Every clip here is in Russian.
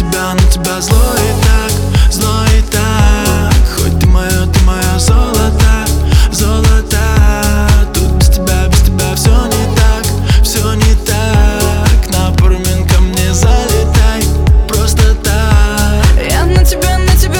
тебя зло и так. Хоть ты мое золото, золото. Тут без тебя все не так, все не так. На пару минут ко мне залетай, просто так. Я на тебя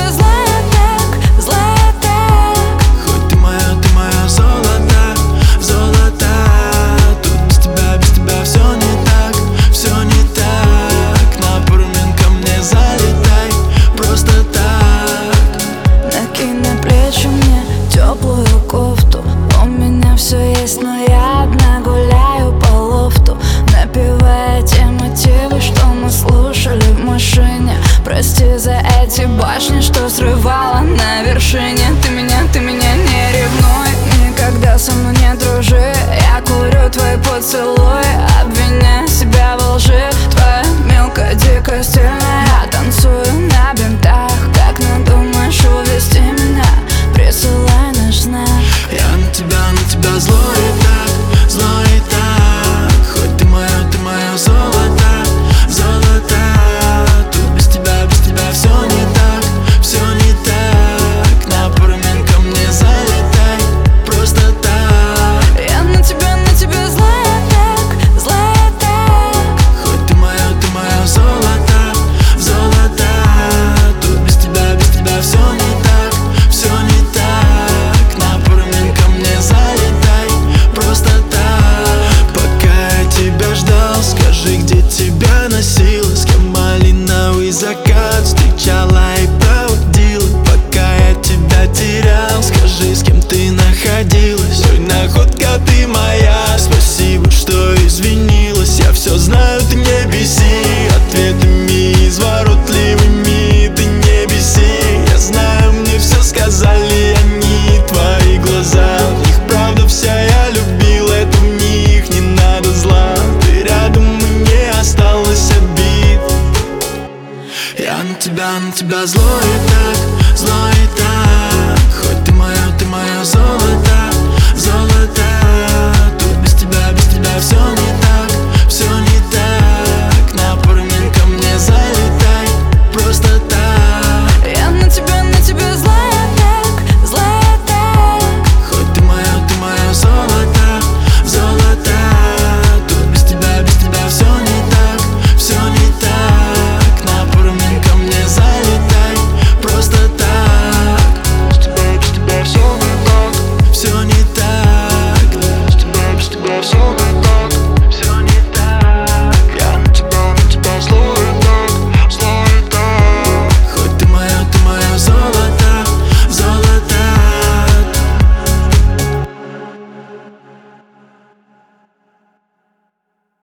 злая так. Хоть ты мое золото, золото. Тут без тебя все не так, все не так. На пару минут ко мне залетай, просто так. Накинь на плечи мне теплую кофту. У меня все есть, но я одна гуляю по лофту, напевая те мотивы, что мы слушали в машине. Прости за эти башни, что срывала на вершине. Ты меня не ревнуй, никогда со мной не дружи. Я курю твои поцелуи, обвиняя себя во лжи. Твоя мелкая, дикая, стильная. Я танцую на бинтах. Как надумаешь увести меня, присылай наш знак. Я на тебя зло и так. Хоть ты мое золото, золото. Тут без тебя все не так, все не так. На пару минут ко мне залетай, просто так. Я на тебя злая так. Хоть ты мое золото, золото. Тут без тебя все не так, все не так. На пару минут ко мне залетай, просто так. Пока я тебя ждал, скажи, где тебя носила, с кем малиновый закат встречала и проводила. Пока я тебя терял, скажи, с кем ты находилась. Ой, находка ты моя, спасибо, что извинилась. Я все знаю, ты не беси ответами изворотливыми, ты не беси. Я знаю, мне все сказали они, твои глаза. В них правда вся, я любил это, в них не надо зла. Ты рядом, и не осталось обид. Я на тебя зло и так,